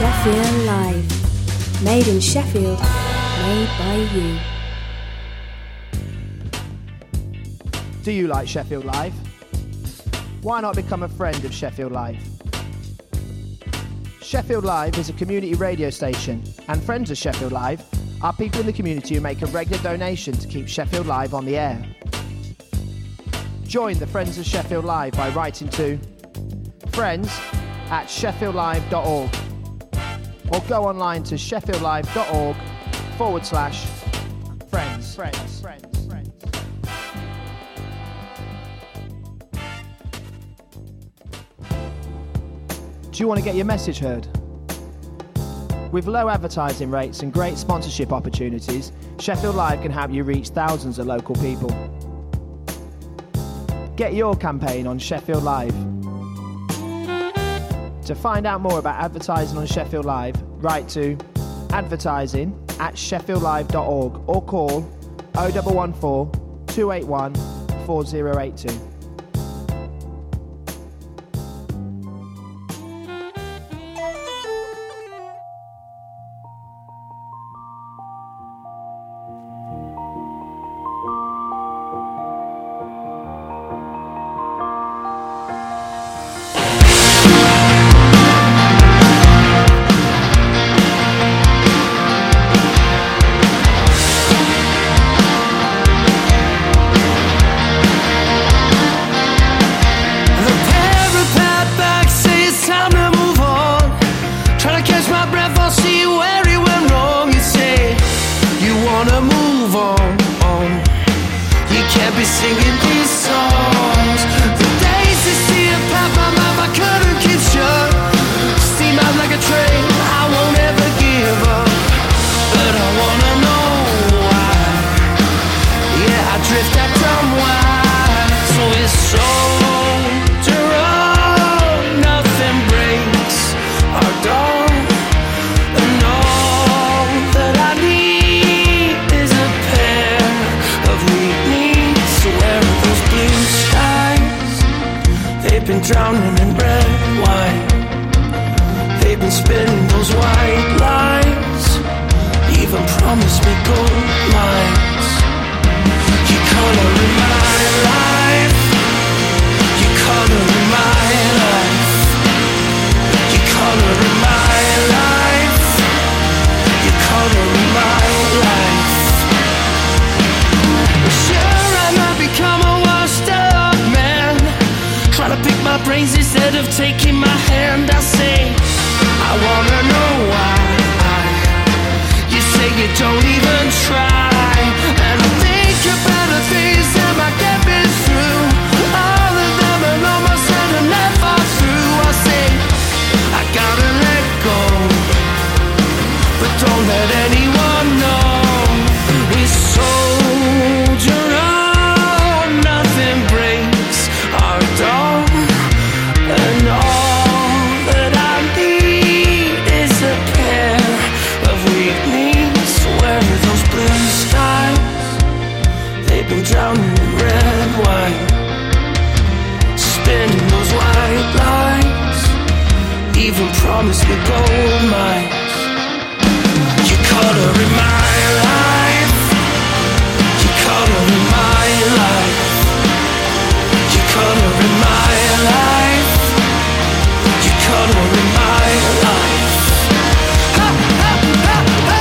Sheffield Live. Made in Sheffield, made by you. Do you like Sheffield Live? Why not become a friend of Sheffield Live? Sheffield Live is a community radio station, and friends of Sheffield Live are people in the community who make a regular donation to keep Sheffield Live on the air. Join the Friends of Sheffield Live by writing to friends@sheffieldlive.org or go online to sheffieldlive.org/friends. Do you want to get your message heard? With low advertising rates and great sponsorship opportunities, Sheffield Live can help you reach thousands of local people. Get your campaign on Sheffield Live. To find out more about advertising on Sheffield Live, write to advertising@sheffieldlive.org or call 0114 281 4082. Drowning in red wine, they've been spinning those white lines, even promised me gold mines. You coloring my life, you coloring my life, you coloring my life, you coloring my life. Sure, I might become a washed up man, trying to pick my brains instead of taking my hand. I say, I wanna know why. You say you don't even try, and I think about the things that might get me through. All of them are almost said and never through. I say, I gotta let go, but don't let anyone know. We soldier on, nothing breaks our dawn. And all that I need is a pair of weak knees. Where are those blue skies? They've been drowning in red wine, spinning those white lines, even promised me gold mines. You coloring my life, you coloring my life, you coloring my life, you coloring my life. Ha, ha, ha, ha.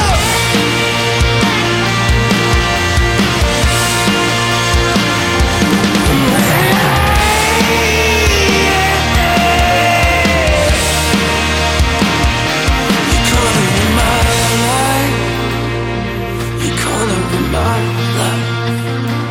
You coloring my life, you coloring my life.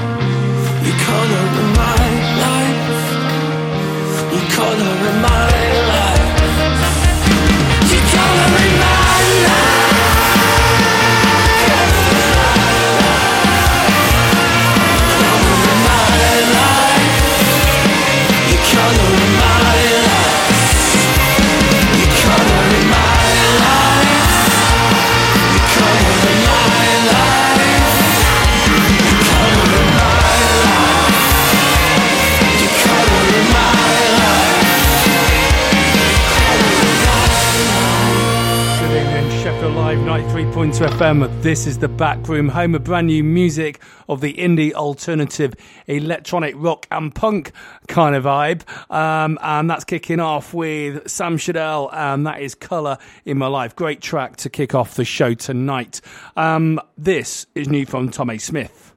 Live 93.2 FM. This is the Back Room, home of brand new music of the indie, alternative, electronic, rock and punk kind of vibe. And that's kicking off with Sam Shadell, and that is Colour in My Life. Great track to kick off the show tonight. This is new from Tom A. Smith.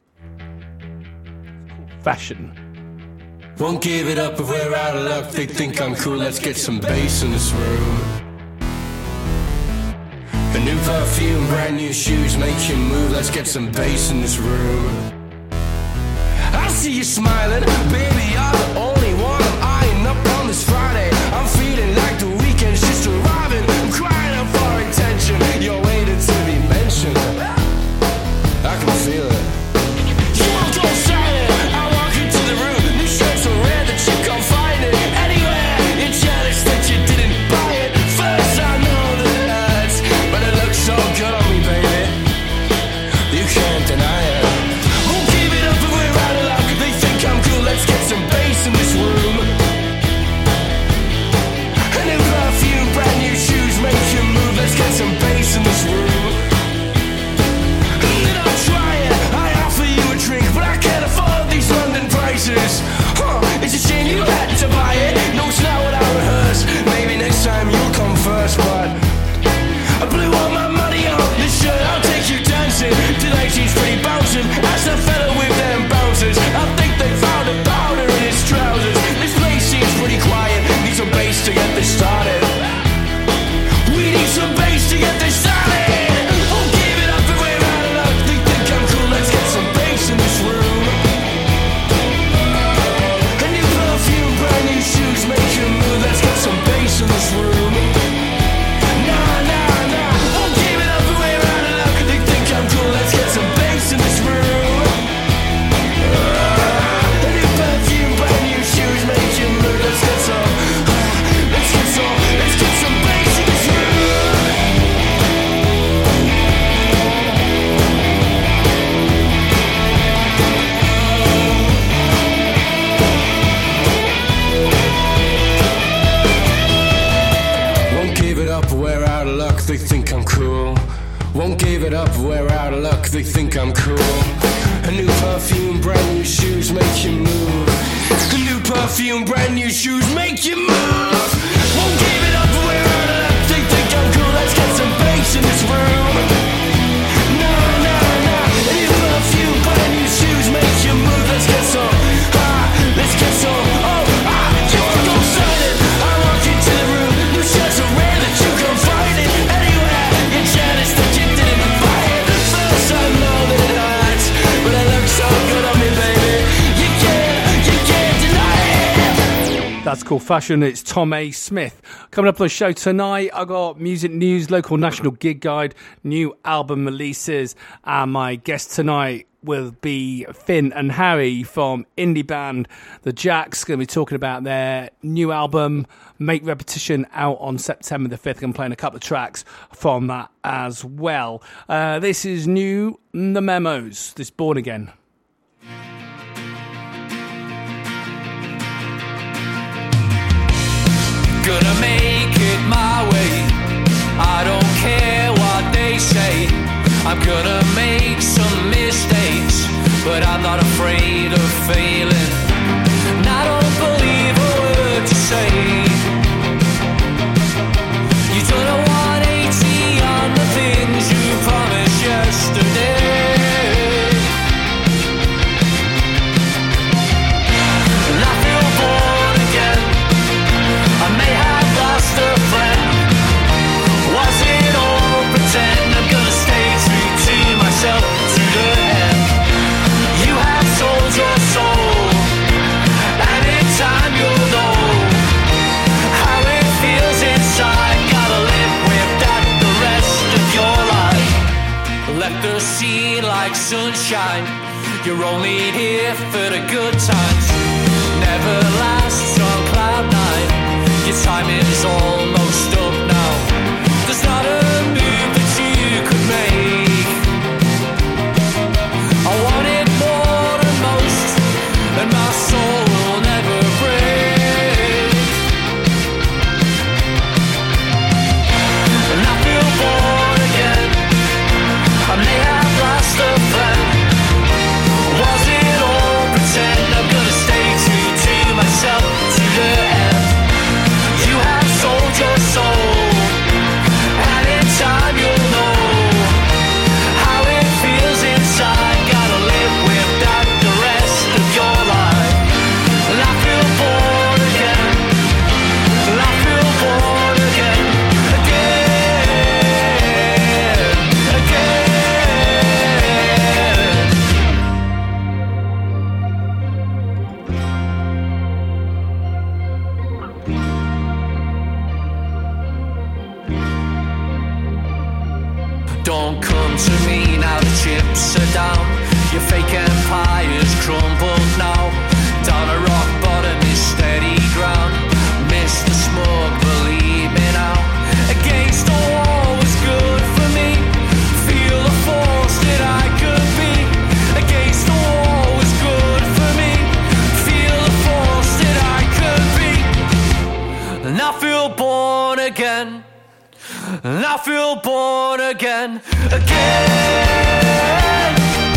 Fashion. Won't give it up if we're out of luck. They think I'm cool, let's get some bass in this room. A new perfume, brand new shoes, make you move, let's get some bass in this room. I see you smiling, baby, you're the only one I'm eyeing up on this Friday. I'm feeling like the weekend's just arriving. I'm crying out for attention, you're waiting to be mentioned. I can feel it. You won't go silent, I walk into the room. New shirts so rare that you can't find it anywhere. You're jealous that you didn't buy it. First I know that it hurts, but it looks so good on me, baby. You can't deny it. Won't give it up if we're out of luck. They think I'm cool, let's get some bass in this room. A new perfume, brand new shoes, make you move, let's get some bass in this room. And then I'll try it, I offer you a drink, but I can't afford these London prices. It's a shame you had to buy it. No, it's not what I rehearsed. Maybe next time you'll come first, but I blew all my money on this shirt. I'll take you dancing. Tonight she's pretty bouncing. Ask the fella with them bouncers. I think they found a powder in his trousers. This place seems pretty quiet. Need some bass to get this started. We need some bass to get this started. Won't give it up if we're out of luck. They think I'm cool. Let's get some bass in this room. A new perfume, brand new shoes, make you move. Let's get some bass in this room. Nah, nah, nah. Won't give it up if we're out of luck. They think I'm cool. Let's get some bass in this room. A new perfume, brand new shoes, make you move. Let's get some. Let's get some. Let's get some bass in this room. Won't give it up, we're out of luck, they think I'm cool. Won't give it up, we're out of luck, they think I'm cool. A new perfume, brand new shoes, make you move. A new perfume, brand new shoes, make you move. Won't give it up, we're out of luck, they think I'm cool. Let's get some bass in this room. No, no, no. A new perfume, brand new shoes, make you move. Let's get some. Let's get some. Oh, you wanna go silent? I walk into the room. New shirts are rare that you can't find it anywhere. You're jealous that you didn't buy it. First I know that it hurts, but it looks so good on me, baby. You can't deny it. That's called Fashion. It's Tom A. Smith. Coming up on the show tonight, I got music news, local national gig guide, new album releases, and my guest tonight will be Finn and Harry from indie band The Jacks. Going to be talking about their new album, Make Repetition, out on September the 5th. I'm playing a couple of tracks from that as well. This is new, The Memos, this Born Again. Gonna make it my way. I don't care what they say. I'm gonna make some mistakes, but I'm not afraid of failing. And I don't believe a word you say. You done a 180 on the things you promised yesterday. And I feel born again. I may have lost a friend. Was it all pretend? I'm gonna stay true to myself to the end. You have sold your soul, and in time you'll know how it feels inside. Gotta live with that the rest of your life. Let the scene like sunshine. You're only here for the good times. Never lasts on cloud nine. Your time is almost up now. There's not a move that you could make. I want it more than most, and my soul will never break. And I feel born again. Don't come to me now, the chips are down. Your fake empire's crumbled now. Down a rock bottom is steady ground. Miss the smoke, believe me now. Against the wall was good for me. Feel the force that I could be. Against the wall was good for me. Feel the force that I could be. And I feel born again. And I feel born again. Again.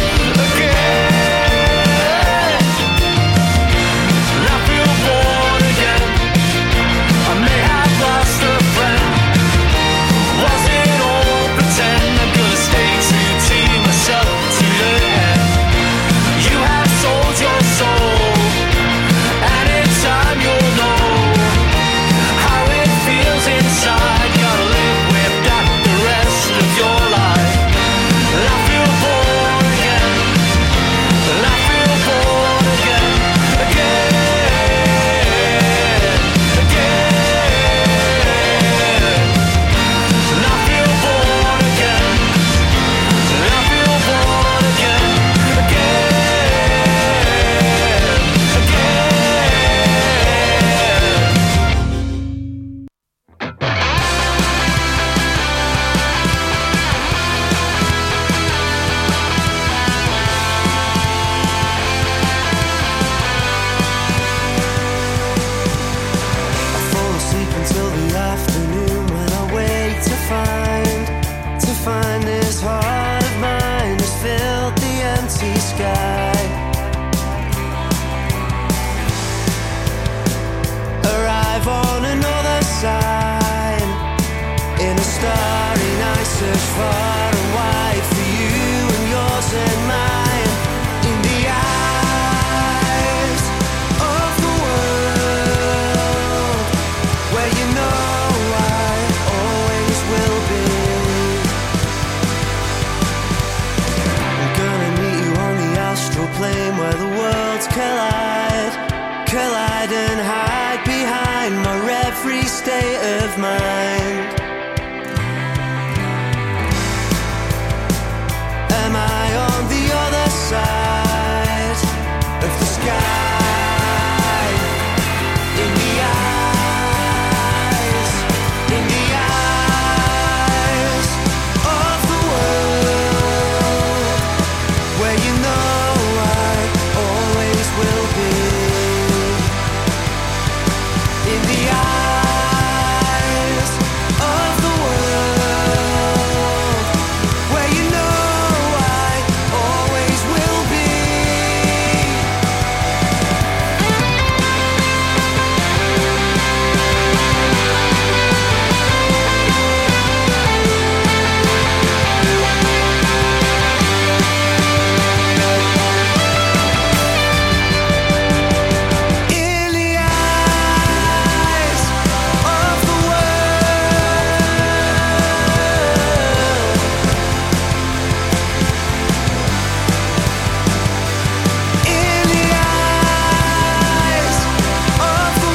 Again. And I feel born again. I may have lost a friend. Was it all pretend? I'm gonna stay true to myself to the end. You have sold your soul, and in time you'll know how it feels inside. Gotta live with that the rest of your life. And I feel born again. And I feel born again. Again. Again. And I feel born again. And I feel born again. I fall asleep until the afternoon when I wake to find this heart of mine has filled the empty sky. Arrive on another side in a starry night, search far and wide for you and yours and mine. In the eyes of the world, where you know I always will be. I'm gonna meet you on the astral plane where the worlds collide and hide behind my every state of mind. Am I on the other side of the sky? In the eyes of the world, where you know I always will be. In the eyes of the world, where you know I always will be. In the eyes of the world, in the eyes of the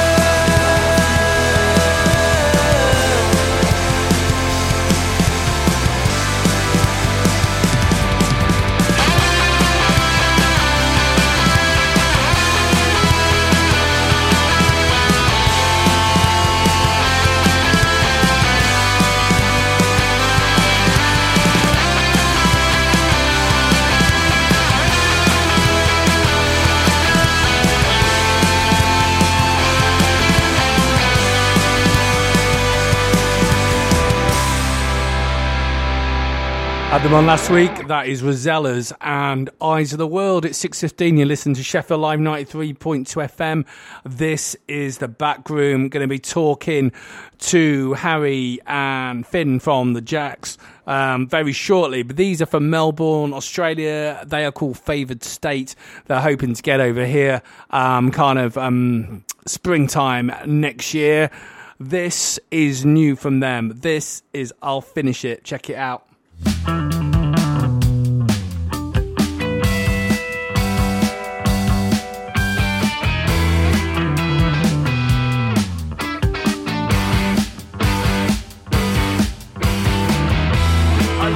Had them on last week. That is Rosella's and Eyes of the World. It's 6:15. You listen to Sheffield Live 93.2 FM. This is the back room. Going to be talking to Harry and Finn from the Jacks very shortly. But these are from Melbourne, Australia. They are called Favoured State. They're hoping to get over here springtime next year. This is new from them. This is I'll Finish It. Check it out. I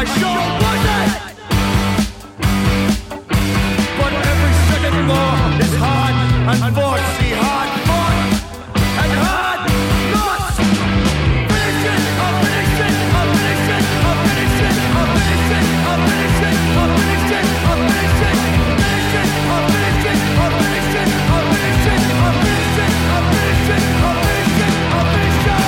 I sure wasn't. But every second more is hard and fought. See, hard fought and hard lost. Finish it, I'll finish it, I'll finish it, I'll finish it, I'll finish it, I'll finish it, I'll finish it, I'll finish it, finish it, I'll finish it, I'll finish it, I'll finish it, I'll finish it, I'll finish it, I'll finish it, I'll finish it.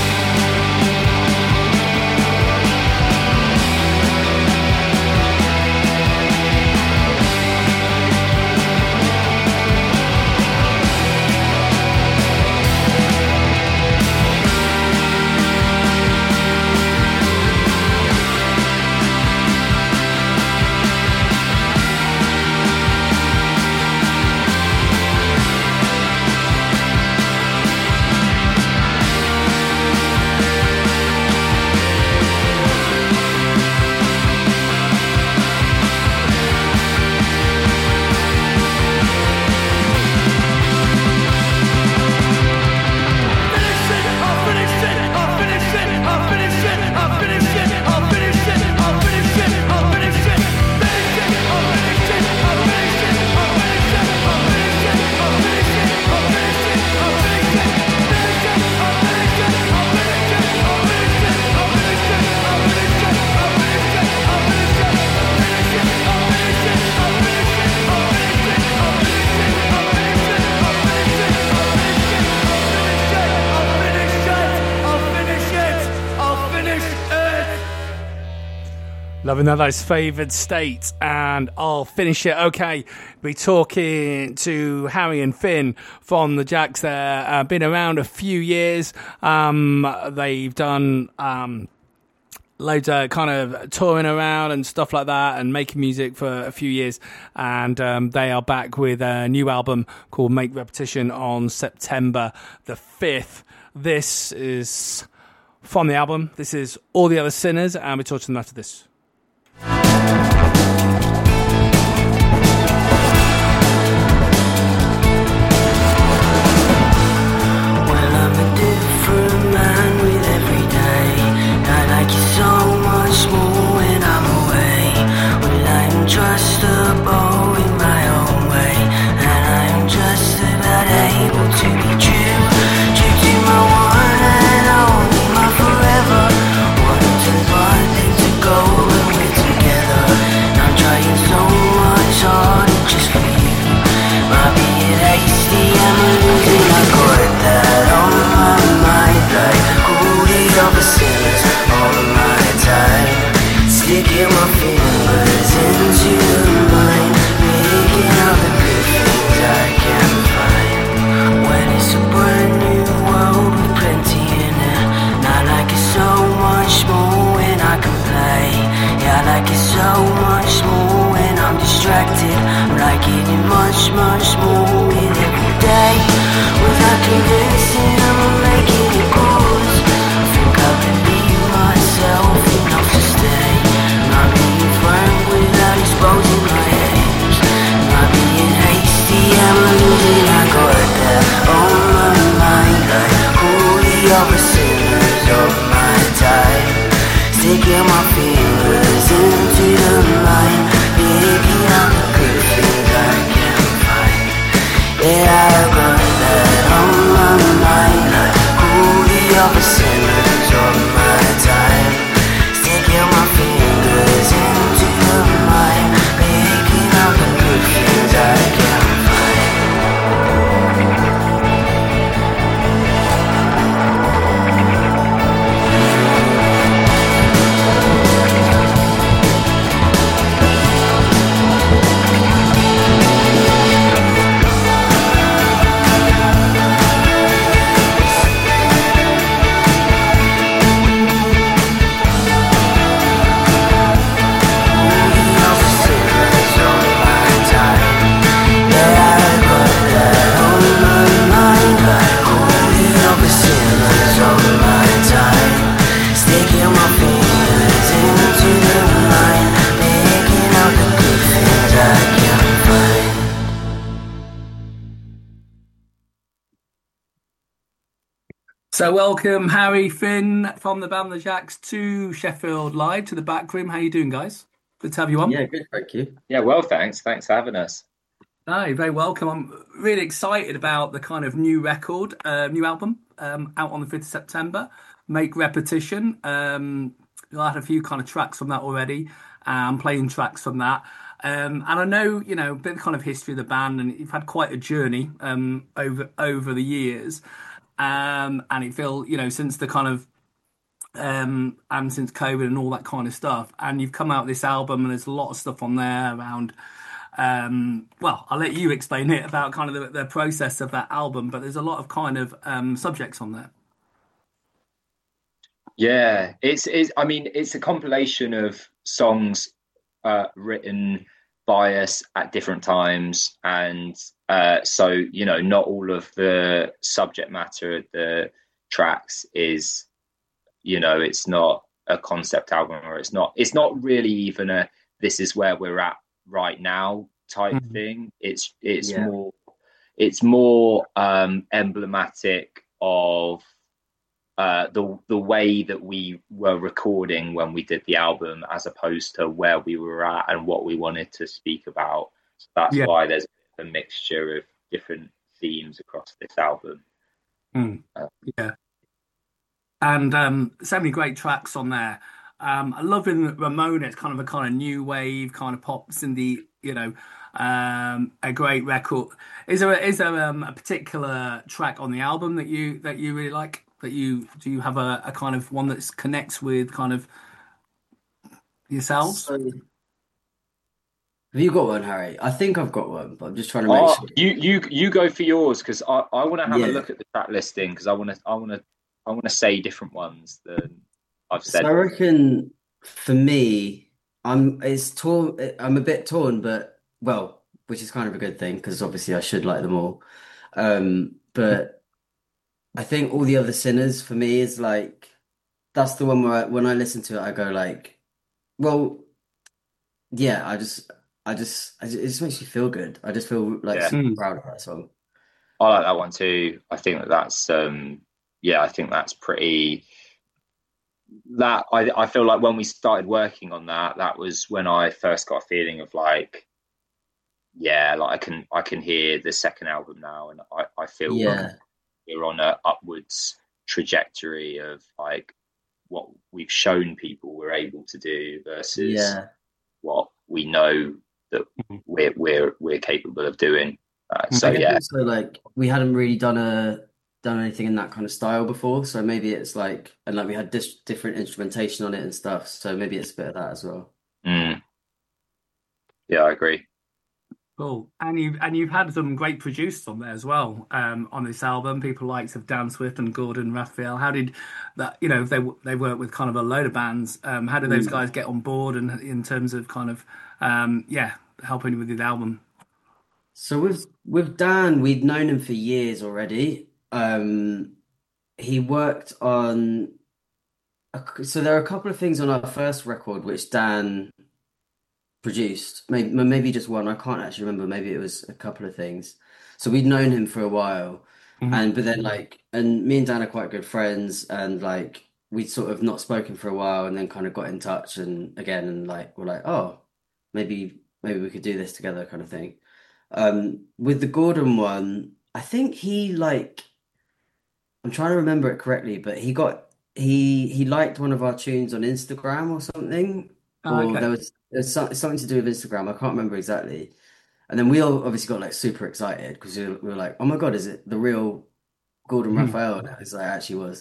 Loving that, those favoured states, and I'll finish it. Okay, be talking to Harry and Finn from the Jacks there. Been around a few years. They've done loads of kind of touring around and stuff like that and making music for a few years. And they are back with a new album called Make Repetition on September the 5th. This is from the album. This is All the Other Sinners, and we'll talk to them after this. Trustable in my own way, and I'm just about able to be true to my one and only, my forever. Wanting to find things to go when we're together. I'm trying so much harder just for you. Might be hasty, I'm losing. I got that on my mind, like all the other sinners on my time. Sticking my fingers into the mind, picking out the good things I can find. When it's a brand new world with plenty in it, and I like it so much more when I can play. Yeah, I like it so much more when I'm distracted. I'm liking it much, much more with every day. Without convincing, I'm making it close. I think I believe myself enough to stay. Not being frank without exposing my aims. Not being hasty, I'm losing. I got that on my mind, like all the other sinners of my time. Sticking my fingers into the mind, picking out the good things I can find. Yeah, I got that on my mind. So welcome Harry, Finn from the band The Jacks to Sheffield Live, to the back room. How you doing, guys? Good to have you on. Yeah, good, thank you. Yeah, well, thanks. Thanks for having us. No, you're very welcome. I'm really excited about the kind of new record, new album, out on the 5th of September, Make Repetition. I had a few kind of tracks from that already. I'm playing tracks from that. And I know, a bit of kind of history of the band, and you've had quite a journey over the years. And it feels, since the kind of and since COVID and all that kind of stuff, and you've come out with this album, and there's a lot of stuff on there around. Well, I'll let you explain it about kind of the process of that album, but there's a lot of kind of subjects on there. Yeah, I mean, it's a compilation of songs written by us at different times, and so not all of the subject matter of the tracks is, it's not a concept album, or it's not really even a this is where we're at right now type thing. It's more emblematic of the way that we were recording when we did the album, as opposed to where we were at and what we wanted to speak about. So that's why there's a mixture of different themes across this album. And so many great tracks on there. I love in Ramona. It's kind of a kind of new wave, kind of pops in the a great record. Is there a particular track on the album that you really like? Do you have a kind of one that connects with kind of yourselves? So, have you got one, Harry? I think I've got one, but I'm just trying to make sure. You go for yours, because I want to have a look at the track listing, because I want to say different ones than I've said. So I reckon for me, I'm a bit torn, but which is kind of a good thing, because obviously I should like them all. But I think All the Other Sinners for me is like, that's the one where when I listen to it, I go like, well, yeah, it just makes you feel good. I just feel like super proud of that song. I like that one too. I think that's I think that's pretty. That I feel like when we started working on that was when I first got a feeling of like, like I can hear the second album now, and I feel like we're on a upwards trajectory of like what we've shown people we're able to do versus what we know that we're capable of doing. So like we hadn't really done anything in that kind of style before, so maybe it's like, and like we had different instrumentation on it and stuff, so maybe it's a bit of that as well. Yeah, I agree. Cool. And you've had some great producers on there as well, on this album. People likes of Dan Swift and Gordon Raphael. How did that? They work with kind of a load of bands. How did those guys get on board, and in terms of kind of helping with the album? So with Dan, we'd known him for years already. He worked on. So there are a couple of things on our first record which Dan produced, maybe just one. I can't actually remember. Maybe it was a couple of things. So we'd known him for a while, but then and me and Dan are quite good friends, and like we'd sort of not spoken for a while, and then kind of got in touch and like we're like, oh, maybe we could do this together, kind of thing. With the Gordon one, I think he I'm trying to remember it correctly, but he liked one of our tunes on Instagram or something. There was something to do with Instagram. I can't remember exactly. And then we all obviously got like super excited, because we were like, oh my God, is it the real Gordon Raphael now? It's like, it actually was.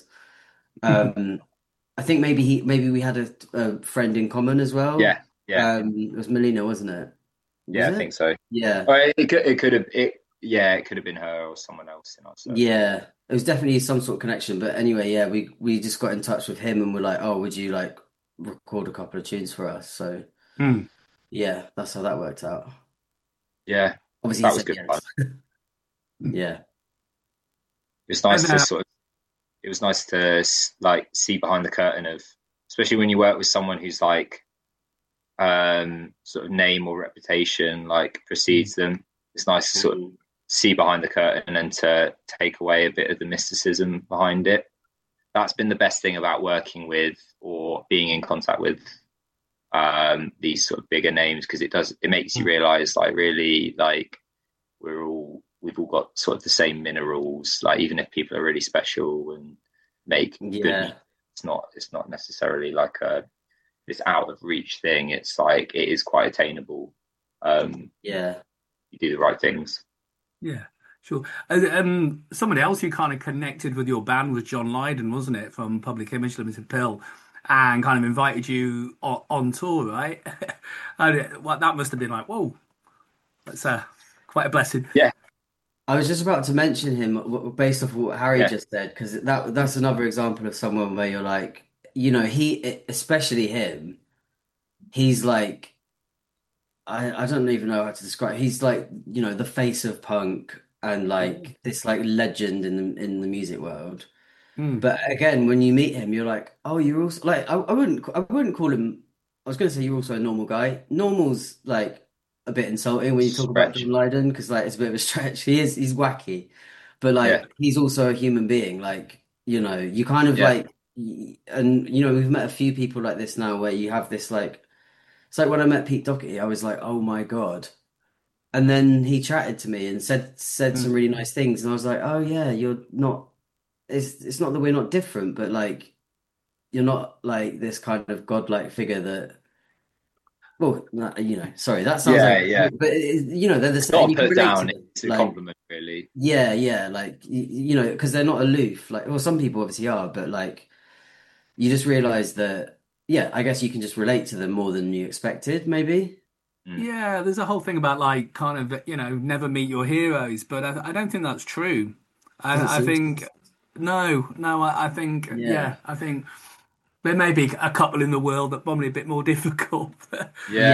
I think maybe we had a friend in common as well. Yeah. It was Melina, wasn't it? I think so. Yeah. Or it could have been her or someone else. Yeah, it was definitely some sort of connection. But anyway, we just got in touch with him, and we're like, oh, would you like record a couple of tunes for us? So yeah, that's how that worked out. Yeah, obviously that was good fun. Yeah, it was nice to like see behind the curtain of, especially when you work with someone who's like sort of name or reputation like precedes them. It's nice to sort of see behind the curtain and to take away a bit of the mysticism behind it. that's been the best thing about working with or being in contact with these sort of bigger names, because it makes you realize, like, really, like, we've all got sort of the same minerals. Like, even if people are really special and make good, it's not necessarily like this out of reach thing. It's like, it is quite attainable. You do the right things. Yeah, sure. Somebody else who kind of connected with your band was John Lydon, wasn't it, from Public Image Limited Pill, and kind of invited you on tour, right? Well, that must have been like, whoa, that's quite a blessing. Yeah. I was just about to mention him based off of what Harry just said, because that's another example of someone where you're like, you know, especially him, he's like, I don't even know how to describe. He's like, you know, the face of punk and like this like legend in the music world. But again, when you meet him, you're like, oh, you're also like, I wouldn't call him. I was going to say you're also a normal guy. Normal's like a bit insulting when you talk about John Lydon, because like it's a bit of a stretch. He's wacky, but like he's also a human being. Like, you know, you kind of like, and you know, we've met a few people like this now where you have this like. It's like when I met Pete Doherty, I was like, oh my God. And then he chatted to me and said some really nice things. And I was like, oh yeah, you're not, it's not that we're not different, but like, you're not like this kind of godlike figure that, well, you know, sorry, that sounds but you know, they're the same. Not put down, it's a compliment, really. Yeah. Like, you know, because they're not aloof. Like, well, some people obviously are, but like, you just realize that, yeah, I guess you can just relate to them more than you expected, maybe. Yeah, there's a whole thing about like kind of, you know, never meet your heroes, but I don't think that's true. I think I think I think there may be a couple in the world that probably a bit more difficult. But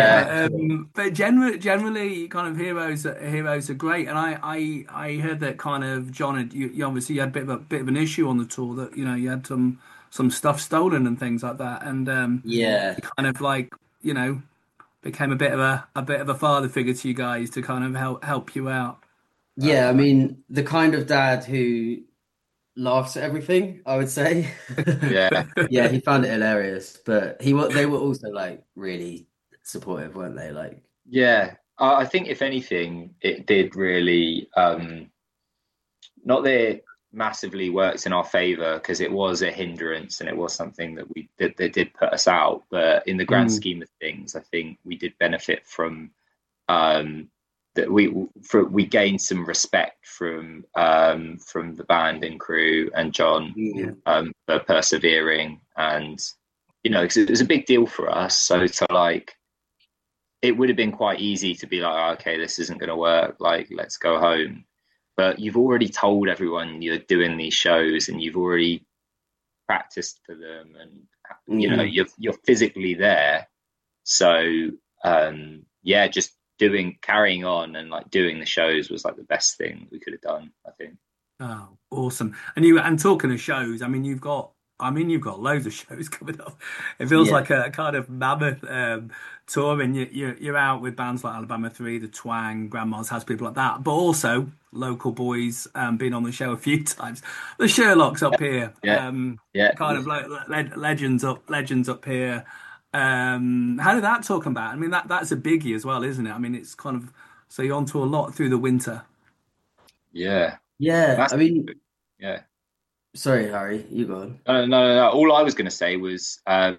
generally, kind of heroes are great. And I heard that kind of John, you obviously had a bit of an issue on the tour, that, you know, you had some stuff stolen and things like that, and kind of like, you know, became a bit of a father figure to you guys to kind of help you out. Yeah, I mean, the kind of dad who laughs at everything, I would say. Yeah, he found it hilarious, but they were also like really supportive, weren't they? Like, yeah, I think if anything, it did really not that it massively worked in our favor, because it was a hindrance and it was something that did put us out, but in the grand scheme of things, I think we did benefit from that we gained some respect from the band and crew and John for persevering, and you know, because it was a big deal for us. So to like, it would have been quite easy to be like, oh, okay, this isn't going to work, like, let's go home. But you've already told everyone you're doing these shows, and you've already practiced for them, and you know, you're physically there. So just carrying on and like doing the shows was like the best thing we could have done, I think. Oh, awesome! And talking of shows, I mean, you've got loads of shows coming up. It feels like a kind of mammoth tour, and you're out with bands like Alabama 3, The Twang, Grandma's House, people like that, but also local boys, been on the show a few times. The Sherlocks up here, kind of like legends up here. How did that talk about? I mean, that's a biggie as well, isn't it? I mean, it's kind of, so you're on to a lot through the winter. Yeah. I mean, sorry, Harry, you go on. No. All I was going to say was,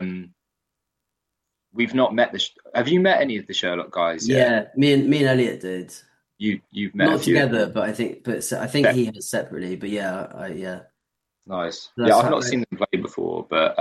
we've not met have you met any of the Sherlock guys yet? Yeah, me and Elliot did. You've met not together, but I think he has separately. But nice. I've not seen them play before, but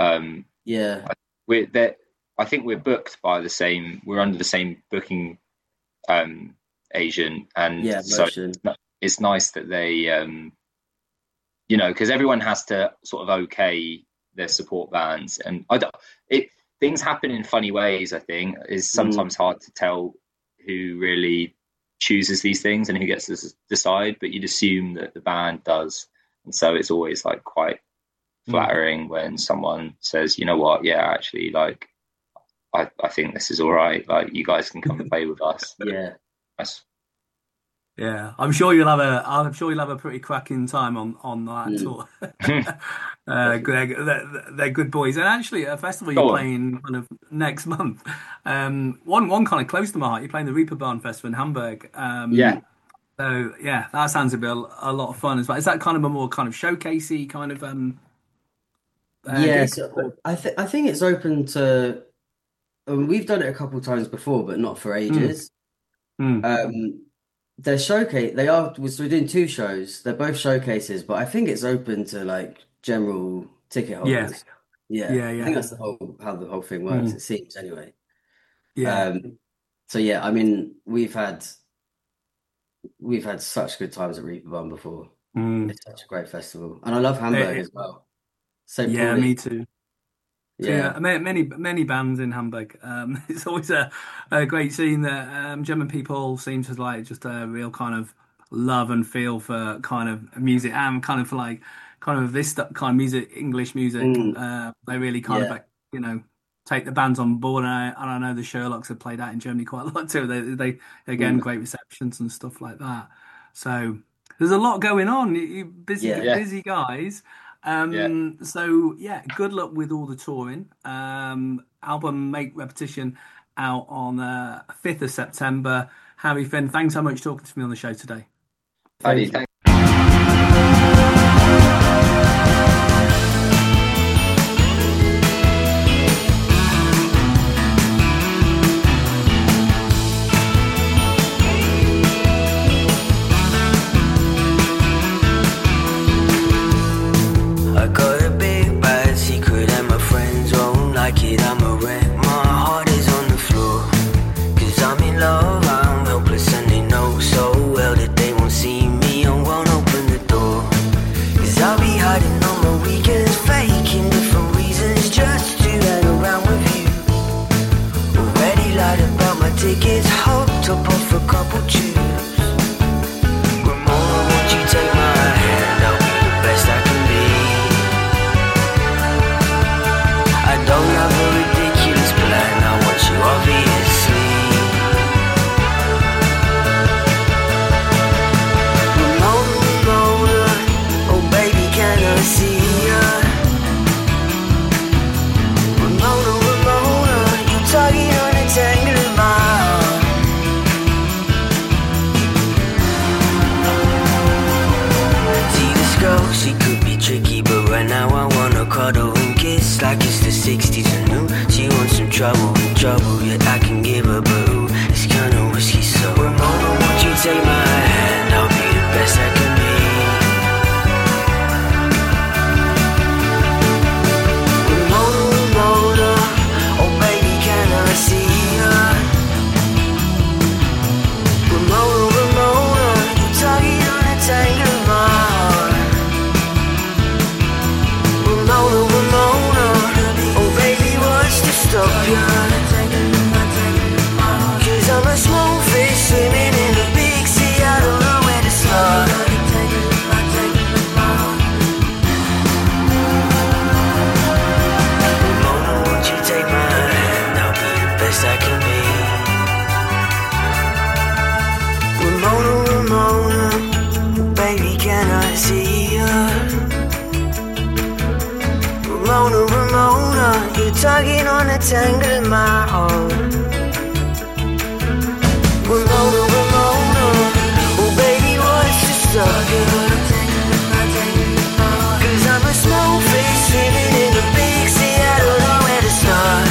I think we're booked by the same. We're under the same booking agent, and so it's nice that they, you know, because everyone has to sort of okay their support bands, and things happen in funny ways. I think it's sometimes hard to tell who really chooses these things and who gets to decide, but you'd assume that the band does, and so it's always like quite flattering when someone says, you know what, actually, like, I think this is all right, like, you guys can come and play with us. Yeah. Nice. Yeah, I'm sure you'll have a pretty cracking time on that Mm. tour. They're good boys, and actually, a festival you're Go on. playing kind of next month. One kind of close to my heart. You're playing the Reeperbahn Festival in Hamburg. Yeah. So yeah, that sounds a lot of fun as well. Is that kind of a more kind of showcasey kind of Yeah, gig? so I think it's open to. We've done it a couple times before, but not for Mm, ages. mm. Um, they're showcase. They are. So we're doing two shows. They're both showcases, but I think it's open to like general ticket Yeah, holders. Yeah, yeah, I think yeah. that's the whole how the whole thing works. Mm, It seems anyway. yeah. Um, so yeah, I mean, we've had such good times at Reeperbahn before. Mm. It's such a great festival, and I love Hamburg Eh, as well. St. yeah, Pauli. me too. So Yeah. yeah, many bands in Hamburg. It's always a great scene that German people seem to like just a real kind of love and feel for kind of music and kind of for like kind of kind of music, English music. Mm, They really kind of yeah. like, take the bands on board. And I know the Sherlocks have played out in Germany quite a lot too. They again Mm, great receptions and stuff like that. So there's a lot going on. You yeah. Yeah. busy guys. Yeah. So yeah, good luck with all the touring. Album Make Repetition out on 5th of September. Harry Finn, thanks so much for talking to me on the show today. Paddy, Thank you. thank I got a big bad secret and my friends won't like it. I'm a wreck, my heart is on the floor. Cause I'm in love, I'm helpless and they know so well that they won't see me and won't open the door. Cause I'll be hiding on my weekends, faking different reasons just to hang around with you. Already lied about my tickets, hoped up off a couple tunes. Ramona, won't you take my hand? I'll be the best I can be. I don't have a ridiculous plan, I want you obviously. Ramona, Ramona, oh baby can I see ya? Ramona, Ramona, you tugging on a tangle of my heart. See this girl, she could be tricky, but right now I wanna cuddle and kiss like it's the 60s and new. She wants some trouble, yeah I can give her, but ooh, it's kinda risky. So Ramona, won't you take my hand? I'll be the best I can be. Ramona, Ramona, oh baby can I see ya? Ramona, Ramona, you tugging on a tangle of my heart. Ramona, Ramona, oh baby, what's to stop ya? Cause I'm a small fish swimming in a big sea, I don't know where to start. Ramona, won't you take my hand? I'll be the best I can be. Ramona, Ramona, baby, can I see ya? Ramona, Ramona, you're tugging on a tangle in my heart. Ramona, Ramona, oh baby, what's to stop you? Cause I'm a small fish swimming in a big sea, I don't know where to start.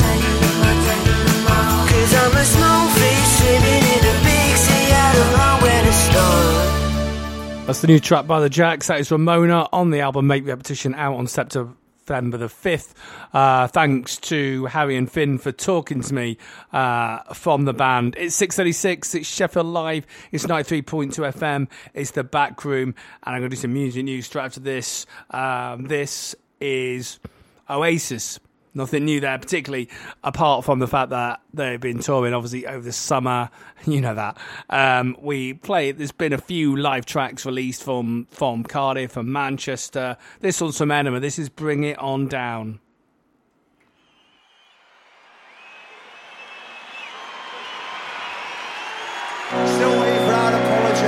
Cause I'm a small fish swimming in a big sea, I don't know where to start. That's the new track by the Jacks. That is Ramona on the album Make Repetition out on September the 5th. Thanks to Harry and Finn for talking to me from the band. It's 6:36. It's Sheffield Live. It's 93.2 FM. It's the Back Room. And I'm going to do some music news straight after this. This is Oasis. Nothing new there, particularly apart from the fact that they've been touring, obviously, over the summer. You know that. There's been a few live tracks released from Cardiff, from Manchester. This one's from Enema. This is Bring It On Down. Still waiting for our apology.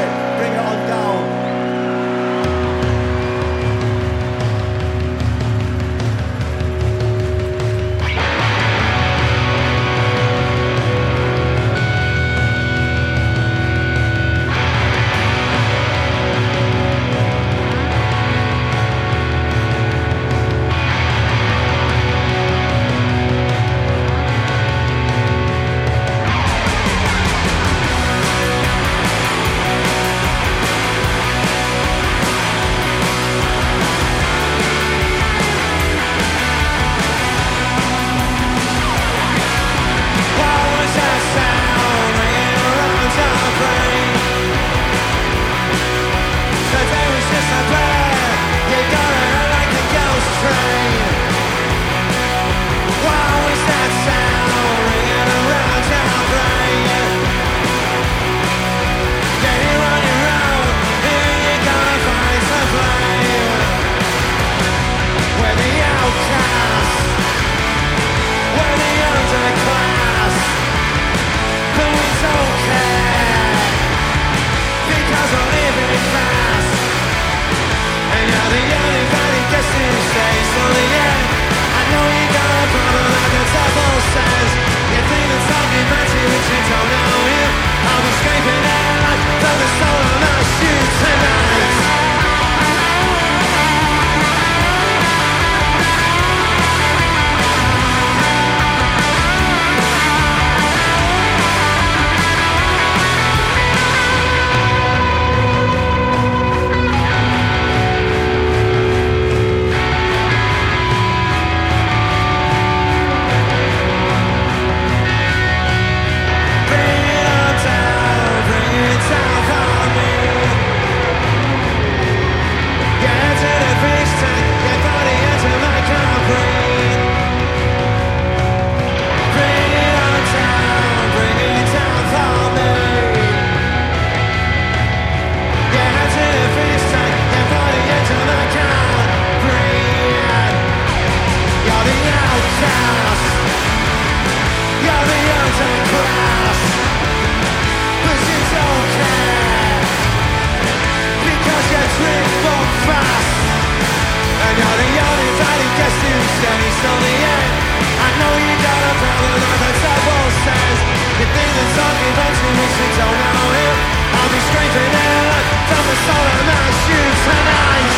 outcast. You're the young class, but you don't care, because you drink for fast. And you're the only tiny guest who stays till the end. I know you got a brother that the devil says. You think that something eventually makes you don't know it. I'll be strangling in from the soul of my shoes tonight.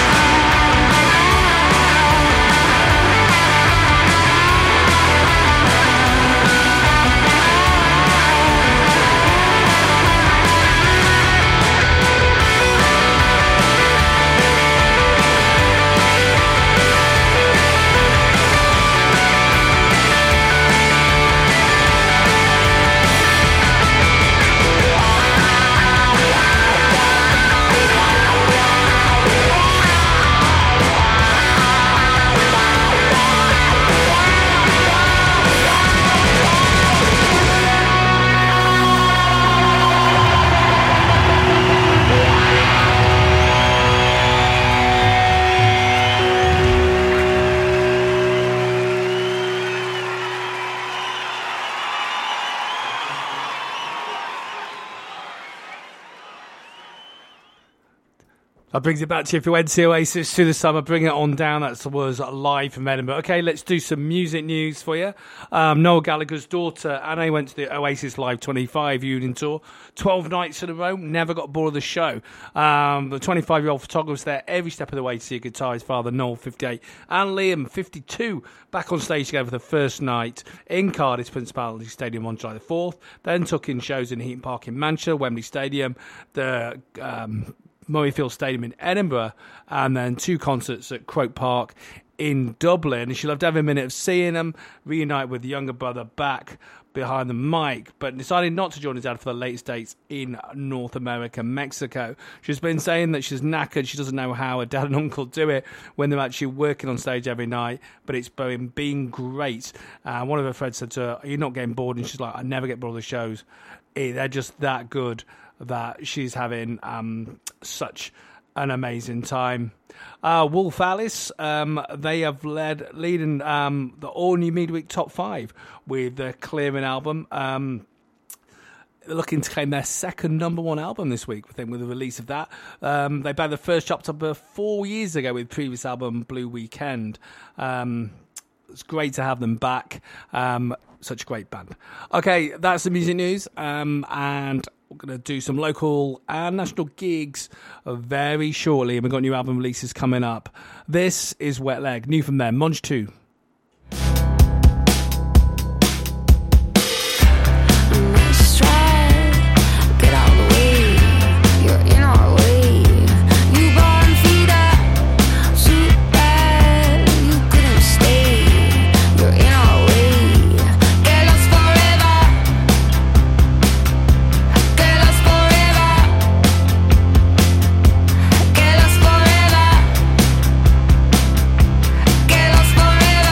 That brings it back to you. If you went to Oasis through the summer, bring it on down. That was live from Edinburgh. Okay, let's do some music news for you. Noel Gallagher's daughter, Anna, went to the Oasis Live 25 Union Tour. 12 nights in a row, never got bored of the show. The 25-year-old photographer was there every step of the way to see a guitarist father, Noel, 58, and Liam, 52, back on stage together for the first night in Cardiff Principality Stadium on July the 4th. Then took in shows in Heaton Park in Manchester, Wembley Stadium, the Murrayfield Stadium in Edinburgh, and then 2 concerts at Croke Park in Dublin. She loved every minute of seeing him reunite with the younger brother back behind the mic, but decided not to join his dad for the latest dates in North America, Mexico. She's been saying that she's knackered. She doesn't know how her dad and uncle do it when they're actually working on stage every night, but it's been great. One of her friends said to her, "Are you not getting bored?" And she's like, "I never get bored of the shows. They're just that good," that she's having such an amazing time. Wolf Alice, they have leading the all-new Midweek Top 5 with their Clearing album. They're looking to claim their second number one album this week, I think, with the release of that. They bagged the first chapter 4 years ago with previous album Blue Weekend. It's great to have them back. Such a great band. Okay, that's the music news. And we're going to do some local and national gigs very shortly. And we've got new album releases coming up. This is Wet Leg, new from them, Monge 2. Forever.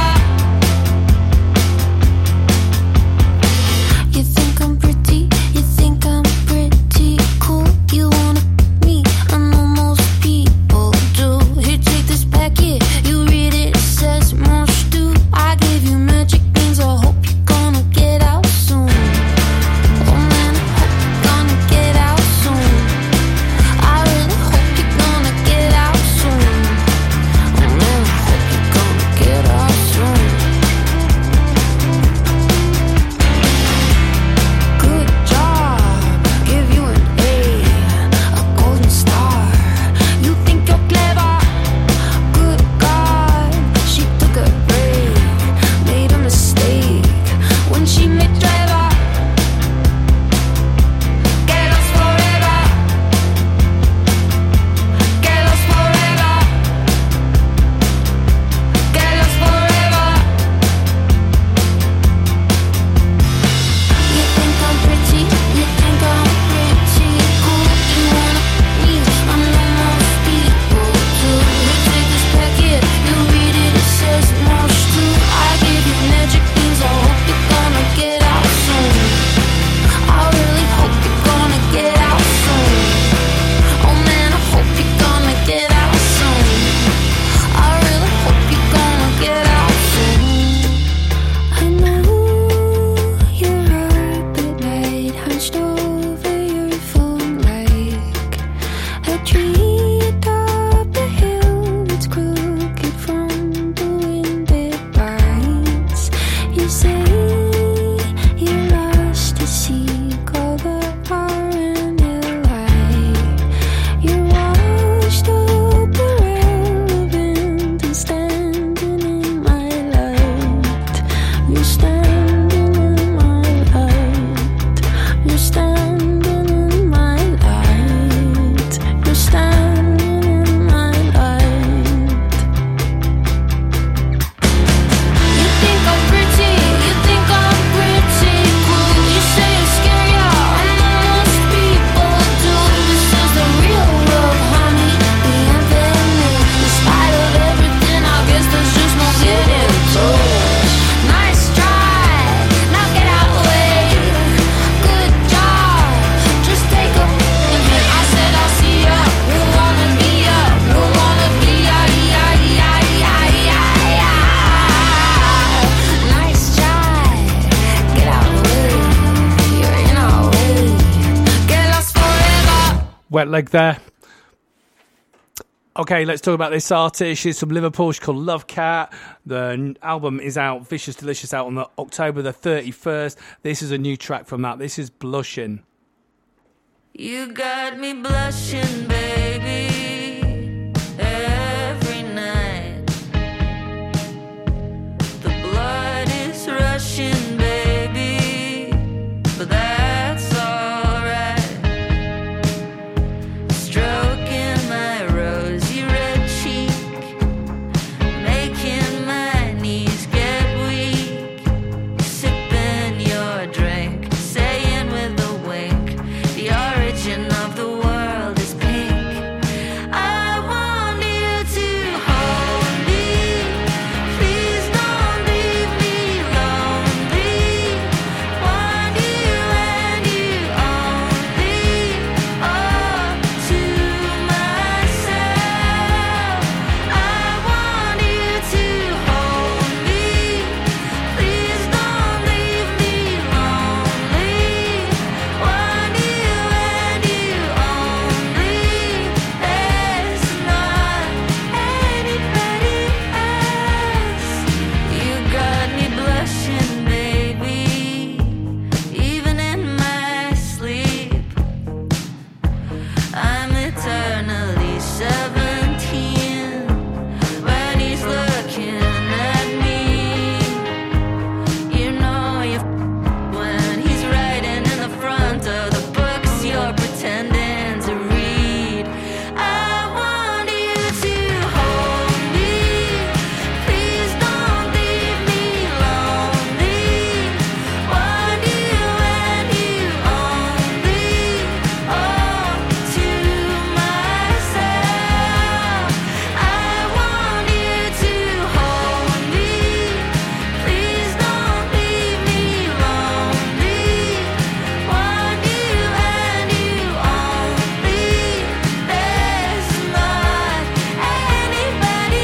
Wet leg there. Okay, let's talk about this artist. She's from Liverpool. She's called Love Cat. The album is out, Vicious Delicious, out on October the 31st. This is a new track from that. This is Blushing. You got me blushing, baby, every night. The blood is rushing, baby, but that's alright. Stroking my rosy red cheek, making my knees get weak. Sipping your drink, saying with a wink, the origin of the world is pink. I want you to hold me, please don't leave me lonely. Want you and you only, all to myself. I want you to hold me, please don't leave me lonely. Want you and you only, there's not anybody else. You got me blushing, baby, even in my sleep. I'm eternally 17 when he's looking at me. You know you when he's writing in the front of the books you're pretending to read. I want you to hold me, please don't leave me lonely. Want you and you only, all to myself. I want you to hold me, please don't leave me lonely. Want you and you only, there's not anybody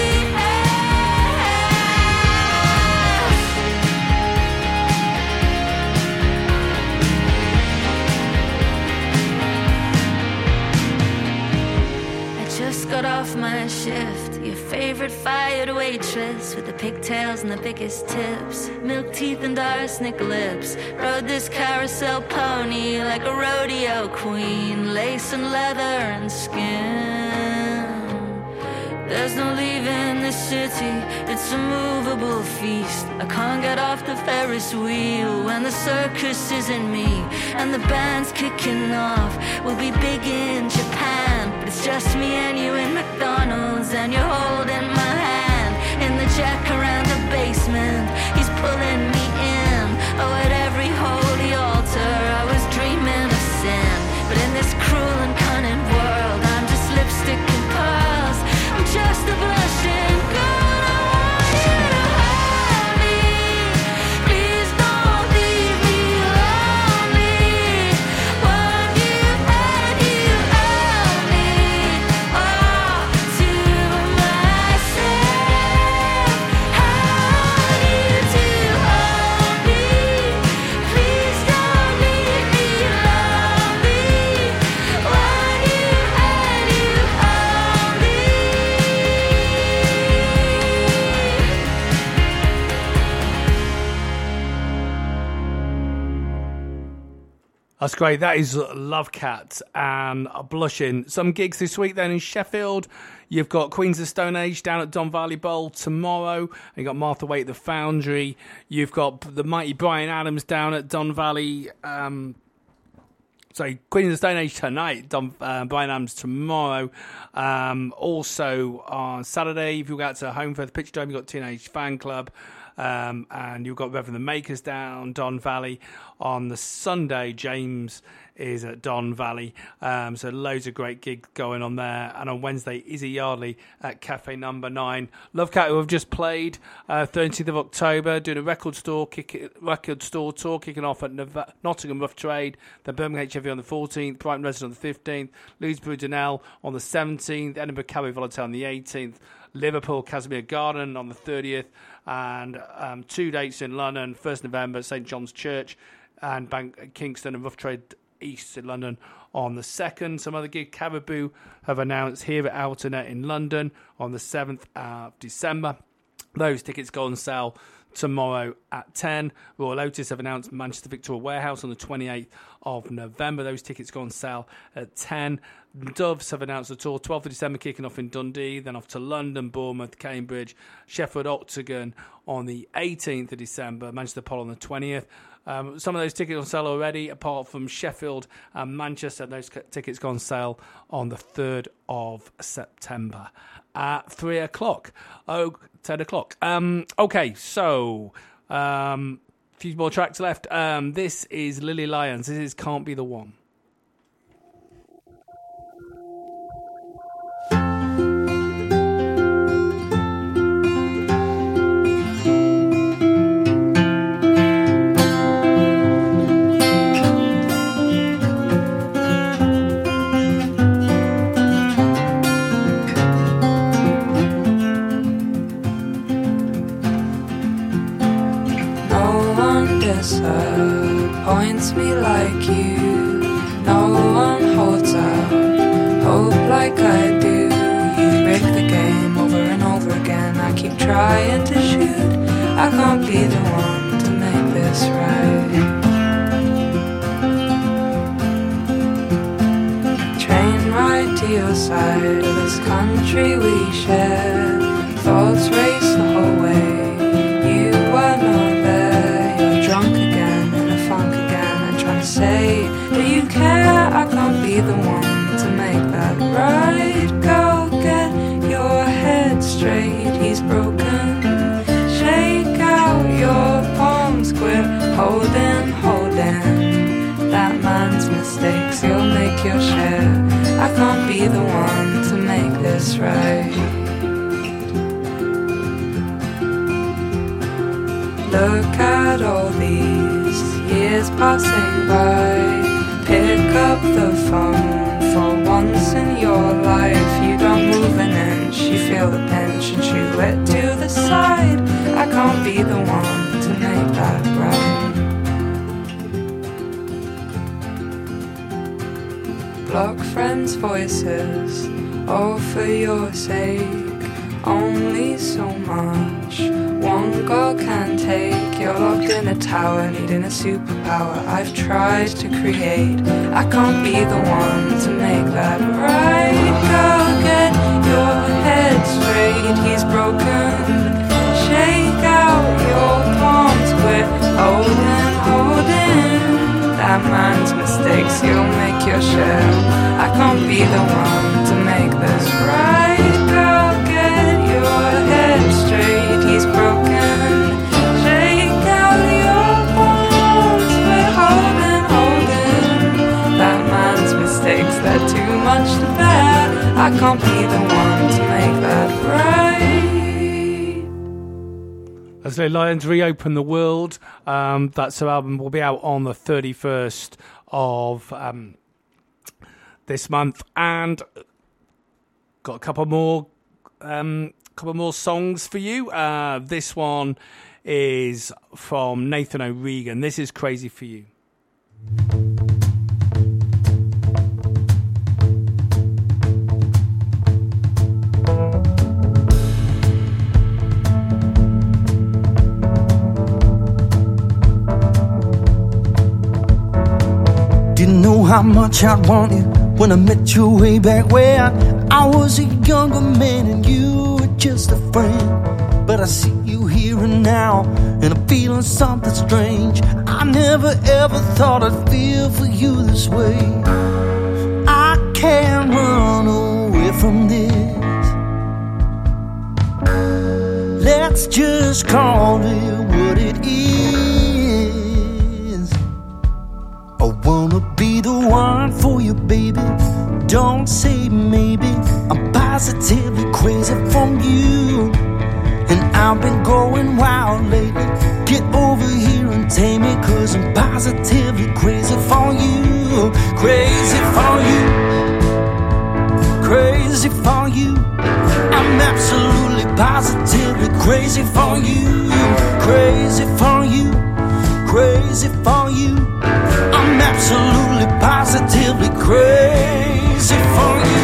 else. I just got off my shift. Your favorite fired waitress with the pigtails and the biggest tips, milk teeth and arsenic lips. Rode this carousel pony like a rodeo queen, lace and leather and skin. There's no leaving the city, it's a movable feast. I can't get off the Ferris wheel when the circus is in me and the band's kicking off. We'll be big in Japan, but it's just me and you in McDonald's, and you're holding my hand in the jacaranda basement. He's pulling me in, oh, at every holy altar I was dreaming of sin. But in this cruel and cunning world, I'm just lipstick and pearls. I'm just a blushing girl. I want you to hold me, please don't leave me lonely. Want you and you only, all to myself. I want you to hold That's great. That is Love Cat and Blushing. Some gigs this week then in Sheffield. You've got Queens of Stone Age down at Don Valley Bowl tomorrow. You've got Martha Waite, The Foundry. You've got the mighty Bryan Adams down at Don Valley. Queens of Stone Age tonight, Bryan Adams tomorrow. Also on Saturday, if you go out to Home for the Pitch Dome, you've got Teenage Fan Club. And you've got Reverend the Makers down Don Valley. On the Sunday, James is at Don Valley. So loads of great gigs going on there. And on Wednesday, Izzy Yardley at Cafe Number 9. Love Cat, who have just played 13th of October, doing a record store tour, kicking off at Nottingham Rough Trade, then Birmingham HFV on the 14th, Brighton Resident on the 15th, Leedsbury Dunell on the 17th, Edinburgh Cabaret Voltaire on the 18th, Liverpool Casimir Garden on the 30th, and 2 dates in London, 1st November, St John's Church, and Kingston and Rough Trade East in London on the 2nd. Some other gig, Caribou have announced here at Alternet in London on the 7th of December. Those tickets go on sale tomorrow at 10. Royal Otis have announced Manchester Victoria Warehouse on the 28th of November. Those tickets go on sale at 10. Doves have announced a tour 12th of December, kicking off in Dundee, then off to London, Bournemouth, Cambridge, Sheffield Octagon on the 18th of December, Manchester Polo on the 20th. Some of those tickets on sale already, apart from Sheffield and Manchester. Those tickets go on sale on the 3rd of September at 3 o'clock. 10 o'clock. Okay, so a few more tracks left. This is Lily Lyons. This is Can't Be the One. Disappoints me like you. No one holds out hope like I do. You break the game over and over again. I keep trying to shoot. I can't be the one to make this right. Train right to your side of this country we share. Thoughts race the whole way. You are not there. You're drunk again in a funk again and trying to say, do you care? I can't be the one to make that right. Go get your head straight. He's broken. Shake out your palms. Quit holding that man's mistakes. You'll make your share. I can't be the one to make this right. Look at all these years passing by. Pick up the phone for once in your life. You don't move an inch, you feel the pinch and chew it to the side. I can't be the one to make that right. Block friends' voices, all for your sake. Only so much one girl can take. You're locked in a tower, needing a superpower I've tried to create. I can't be the one to make that right. Girl, get your head straight. He's broken. Shake out your palms. Quit holding that man's mistakes. You'll make your share. I can't be the one to make this right. Girl, get your head straight. He's broken. Shake out your palms. Quit holding that man's mistakes. They're too much to bear. I can't be the one to make that right. As the Lions reopen the world, that's her album will be out on the 31st of this month, and got a couple more songs for you. This one is from Nathan O'Regan. This is Crazy for You. how much I'd want you when I met you way back when I was a younger man and you were just a friend. But I see you here and now, and I'm feeling something strange. I never ever thought I'd feel for you this way. I can't run away from this. Let's just call it what it is. I wanna be the one for you, baby. Don't say maybe. I'm positively crazy from you, and I've been going wild lately. Get over here and tame me, 'cause I'm positively crazy for you. Crazy for you. Crazy for you. I'm absolutely positively crazy for you. Crazy for you. Crazy for you. I'm absolutely positively crazy for you.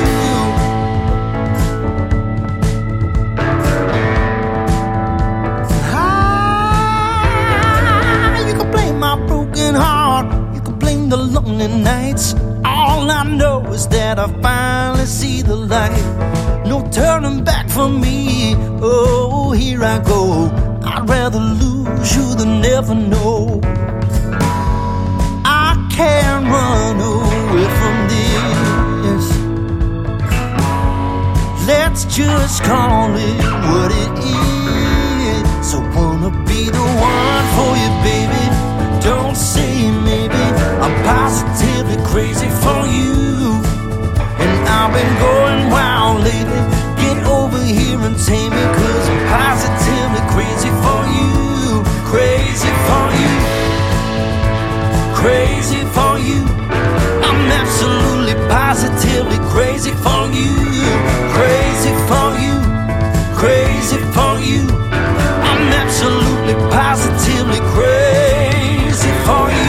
You can blame my broken heart. You can blame the lonely nights. All I know is that I finally see the light. No turning back for me. Oh, here I go. I'd rather lose you than never know. I can't run away from this. Let's just call it what it is. So wanna be the one for you, baby. Don't say maybe. I'm positively crazy for you, and I've been going wild lately. Get over here and tame me, 'cause I'm positively crazy for you. Crazy for you. Crazy for you. I'm absolutely positively crazy for you. Crazy for you. Crazy for you. I'm absolutely positively crazy for you.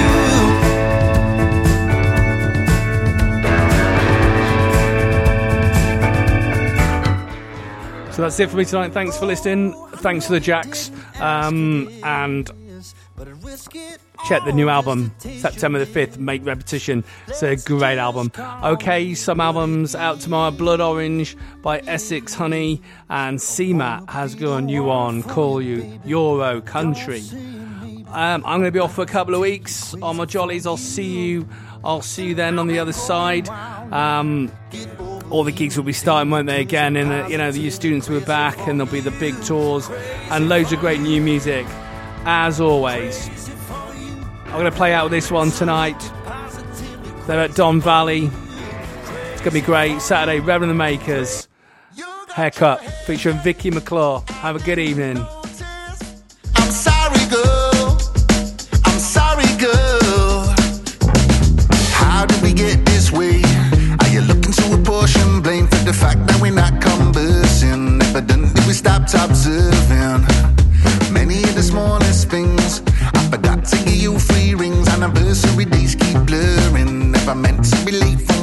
So that's it for me tonight. Thanks for listening. Thanks to the Jacks. And check the new album, September the 5th, Make Repetition. It's a great album. Okay, some albums out tomorrow. Blood Orange by Essex Honey, and CMAT has got a new one, Call You Euro Country. I'm going to be off for a couple of weeks on my jollies. I'll see you then on the other side. All the gigs will be starting, won't they, again? And the youth students will be back, and there'll be the big tours and loads of great new music, as always. I'm going to play out with this one tonight. They're at Don Valley. It's going to be great. Saturday, Reverend the Makers. Haircut, featuring Vicky McClure. Have a good evening. I'm sorry, girl. I'm sorry, girl. How did we get this way? Are you looking to apportion blame for the fact that we're not conversing? Evidently we stopped observing many of the smallest things. I forgot to give you free rings. Anniversary days keep blurring. Never meant to be late for